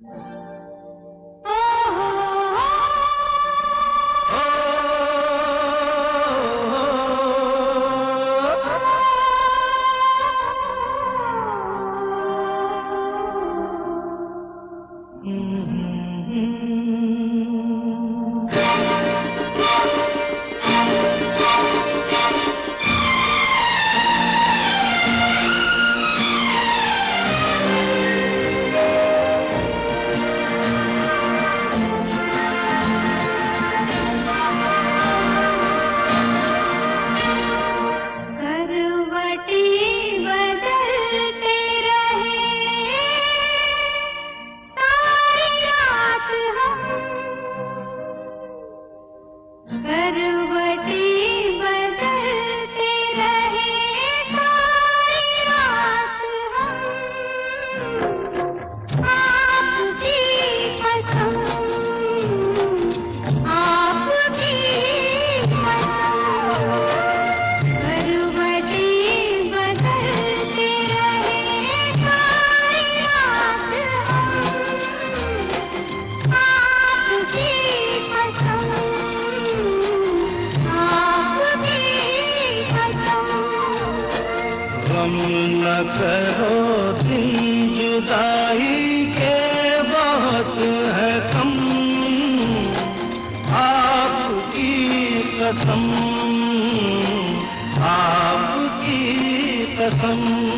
गम न करो दिन जुदाई के बहुत है कम, आपकी कसम, आपकी कसम।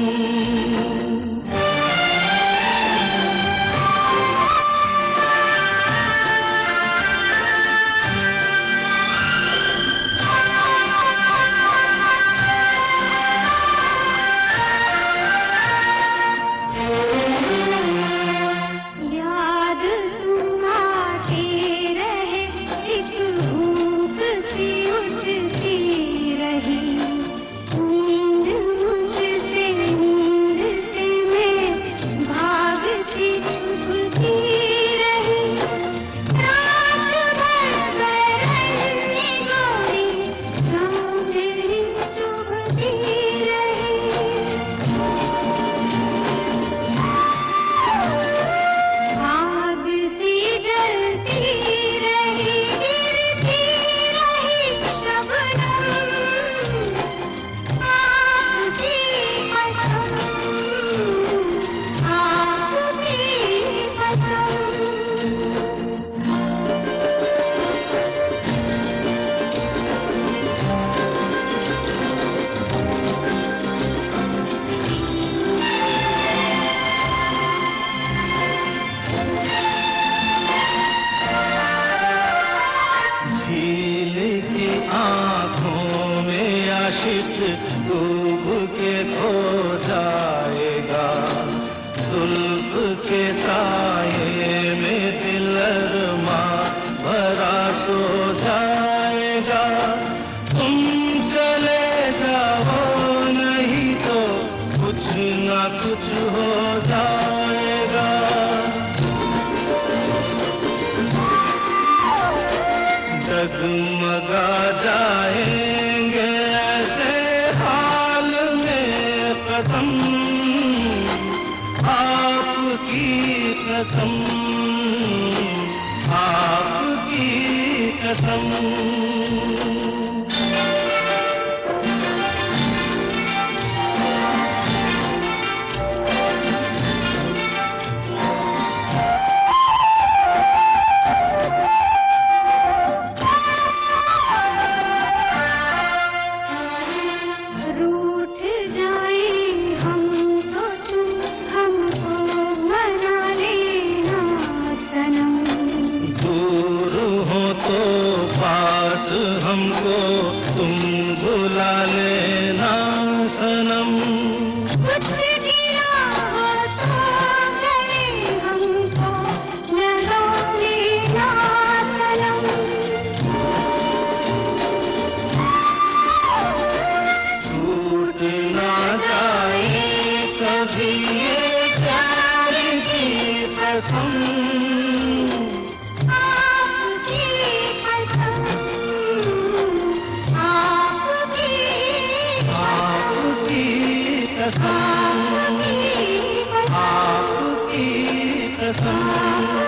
झील सी आँखों में आशिक डूब के खो जाएगा, जुल्फ के साये में दिल अरमा भरा सो जाएगा। तुम चले जाओ नहीं तो कुछ ना कुछ हो जाएगा। डगमगा जाएंगे ऐसे हाल में कदम, आपकी कसम, आपकी कसम। हमको तुम भुला लेना सनम। कुछ किया हो तो गले हमको लगा लेना सनम। टूट ना जाए कभी ये प्यार की कसम, आपकी कसम।